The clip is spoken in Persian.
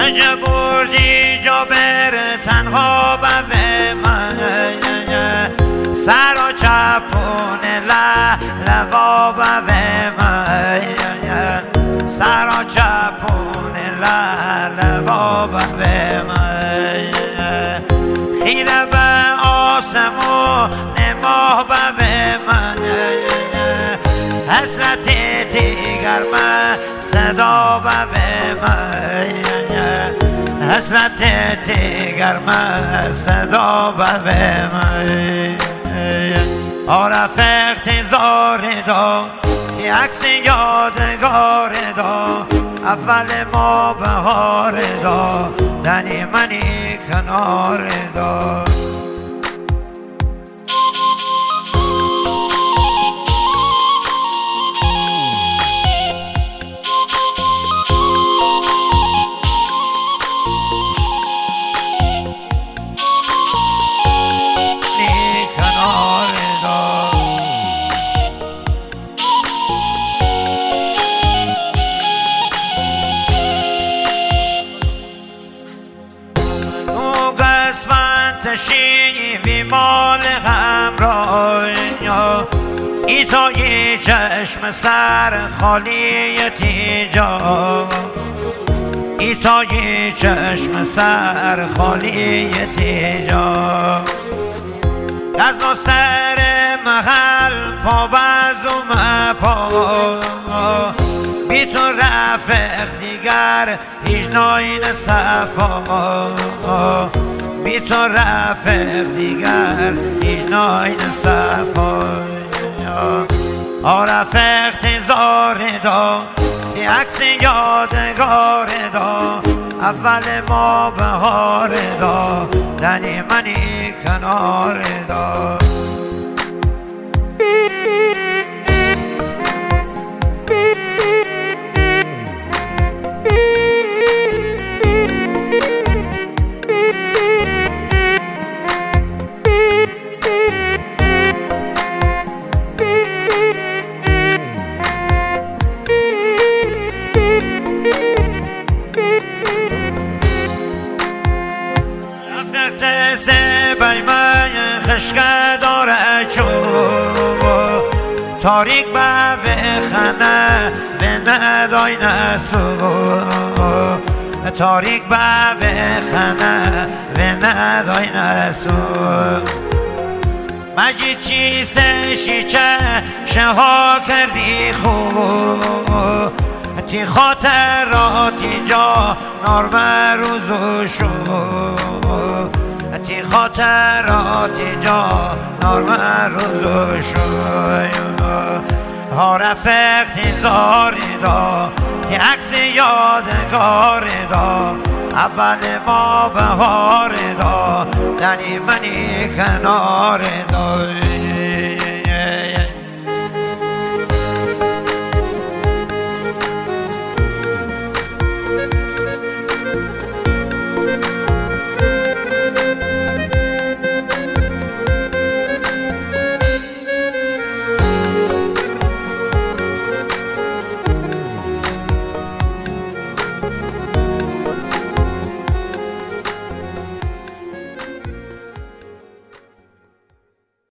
کجا بردی جابر تنها به من سر و چپون لوا به من سر و چپون لوا به من خیره به آسمون ماه به من حسرت دیگر من صدا به من حسرت دیگر من صدا به من عرف اختزار دا عکس یادگار دا اول ما بهار دا دنی منی کنار دا تشیفی مال همراه ای تا یه چشم سر خالی تیجا ای تا یه چشم سر خالی تیجا گزن و سر محل پا بزوم پا بی تو رفق دیگر هیچ ناین صفا بی تو رفق دیگر هیچ ناین صفا عرف اختزار دا عکس یادگار دا اول ما بهار دا دنی منی کنار دا سه بیمه خشک داره چو تاریک به خانه به ندای نسو تاریک به خانه به ندای نسو مجید چی سه شیچه شها کردی خوب تی خاطراتی جا نرم روزو شو تی خاطراتی جا نرم روزو شو عرف اختزاری دا تی عکس یادگاری دا اول ما بهار دا دنی منی کنار دا